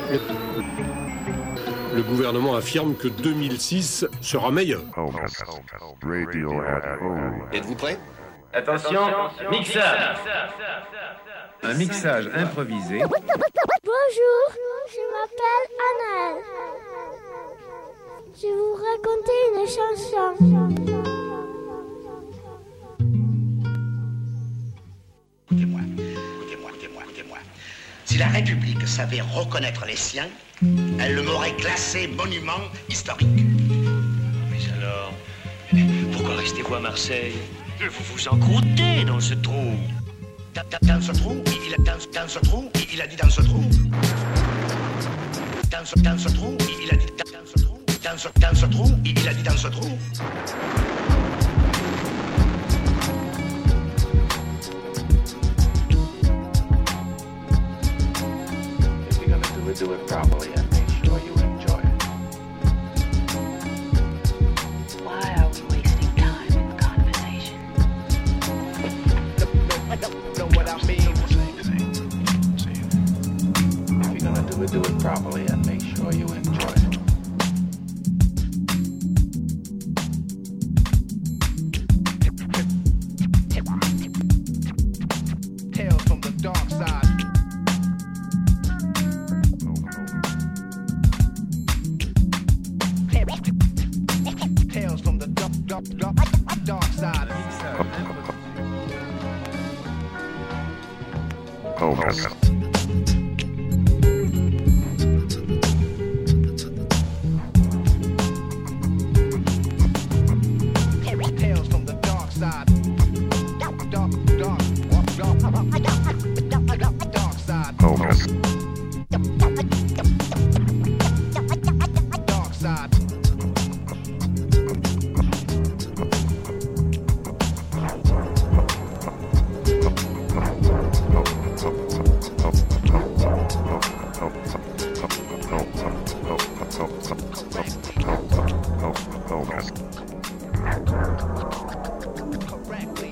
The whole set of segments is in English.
Le gouvernement affirme que 2006 sera meilleur. Êtes-vous prêts ? Attention, mixage. Un mixage improvisé. Bonjour, je m'appelle Annelle. Je vais vous raconter une chanson. Écoutez-moi. Si la République savait reconnaître les siens, elle le m'aurait classé monument historique. Mais alors, pourquoi restez-vous à Marseille ? Vous vous encroûtez dans ce trou. Dans ce trou, il a dit dans ce trou. Dans ce trou, il a dit dans ce trou. Dans ce trou, il a dit dans ce trou. If you're gonna do it properly and make sure you enjoy it. Why are we wasting time in conversation? Know what I mean? If you're gonna do it properly and make sure you enjoy it. Tales from the dark side. Tales from the dark side. Tales from the dark side. Dark side. Dark side. Correctly.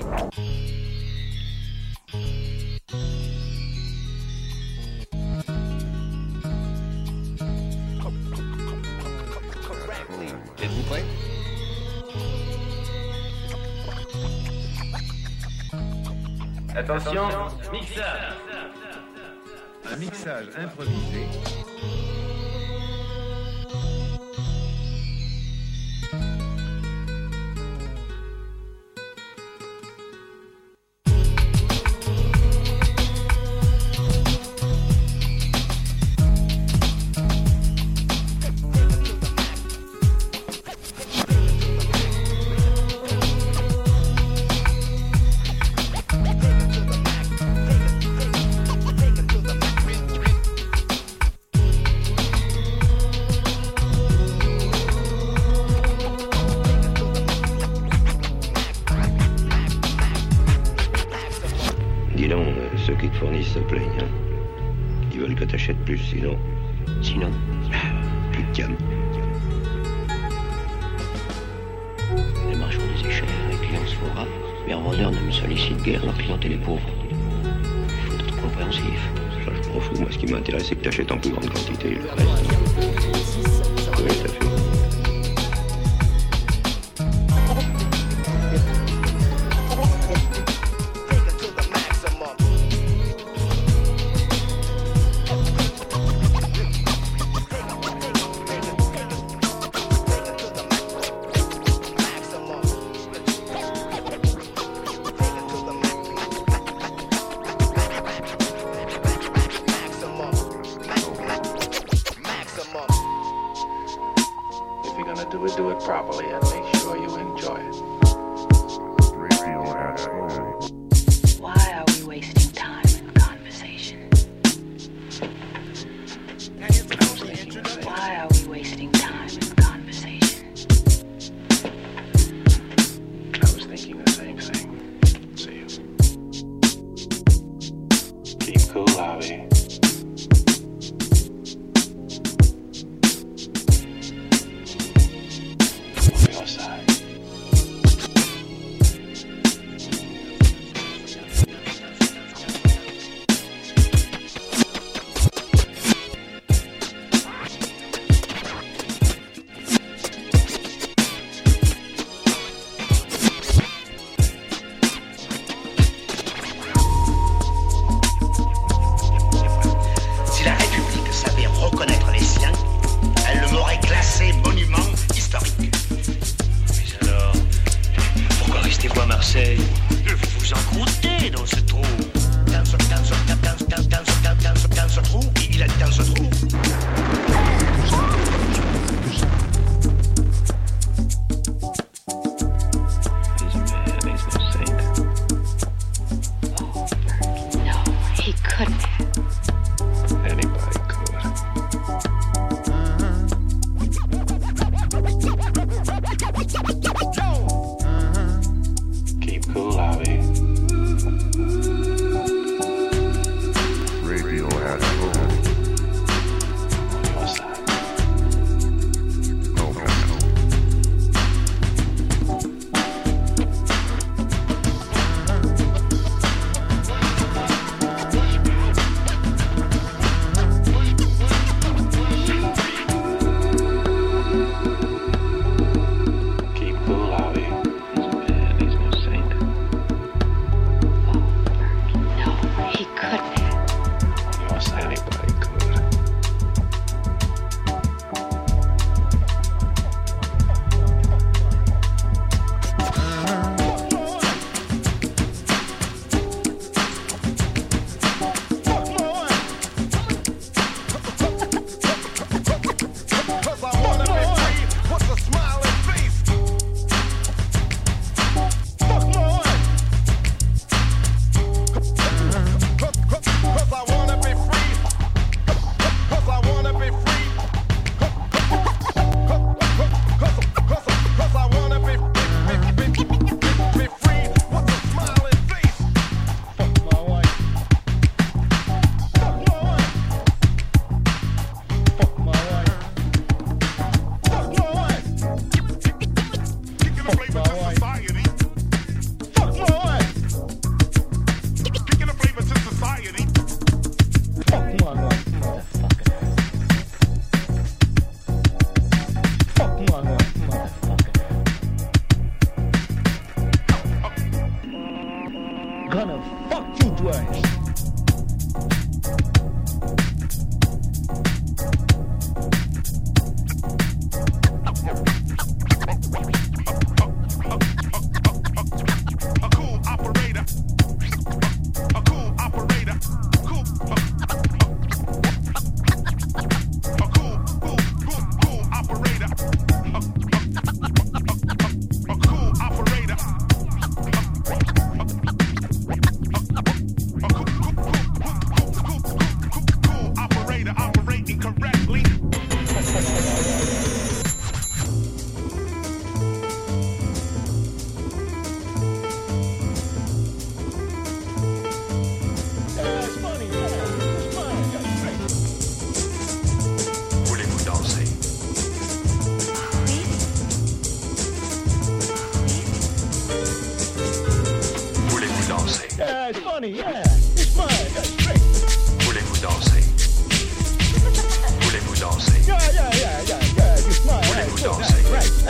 Correctly. Êtes-vous prêts ? Attention, mixage. Un mixage improvisé. Dis donc, ceux qui te fournissent se plaignent. Hein. Ils veulent que t'achètes plus, sinon, plus de gamme. Les marchandises est chères, les clients se font rares. Mais un vendeur ne me sollicite guère, leur clientèle est pauvre. Il faut être compréhensif. Ça, je m'en fous. Moi, ce qui m'intéresse, c'est que t'achètes en plus grande quantité. Le reste. Oui, ça fait. If you're gonna do it properly and make sure you enjoy it. Why are we wasting time in conversation? Why are we wasting time in conversation? I was thinking the same thing. See you. Keep cool, Javi. Your side. funny, yeah. You smile, that's great. Voulez-vous danser? Voulez-vous danser? Yeah. You smile, Voulez-vous that's danser? good, right.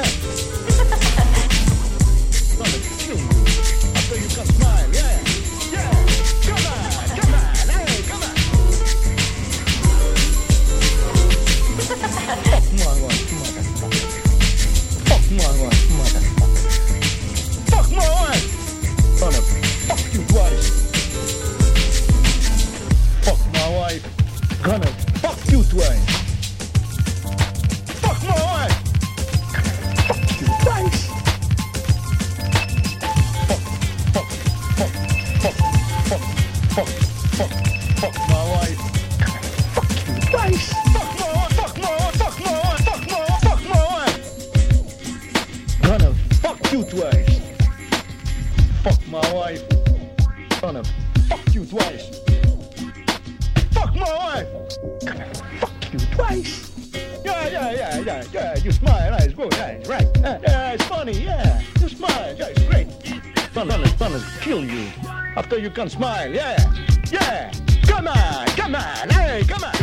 Gonna kill you after you can smile, yeah. Come on, hey, come on. Fuck my wife. Gonna fuck you twice. Fuck my wife. Gonna fuck you twice. Fuck my wife. Fuck you twice. Fuck my wife. Fuck you twice. Fuck my wife. Gonna fuck you twice. Fuck my wife. Gonna fuck you twice. Fuck my wife. Gonna fuck you twice. Yeah. You smile, that's good, that's right. Yeah, it's funny, yeah. You smile, yeah, it's great. Gonna kill you after you can smile, yeah. Come on, hey, come on.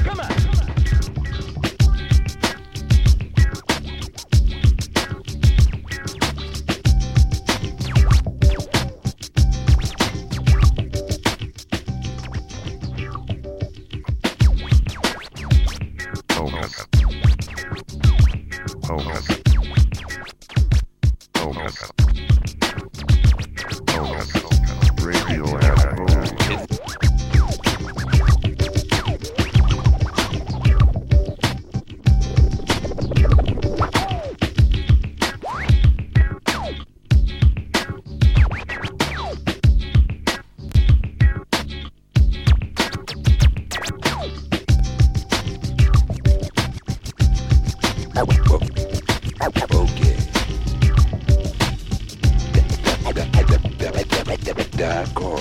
D'accord.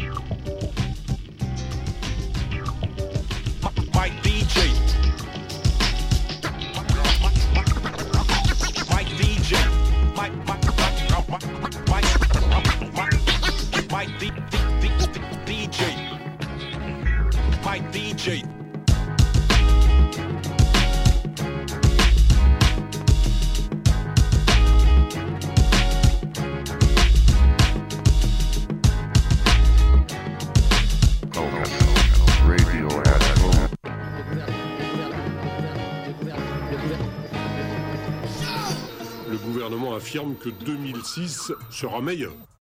Mike DJ. Mike DJ. Mike DJ. Mike DJ. Le gouvernement affirme que 2006 sera meilleur.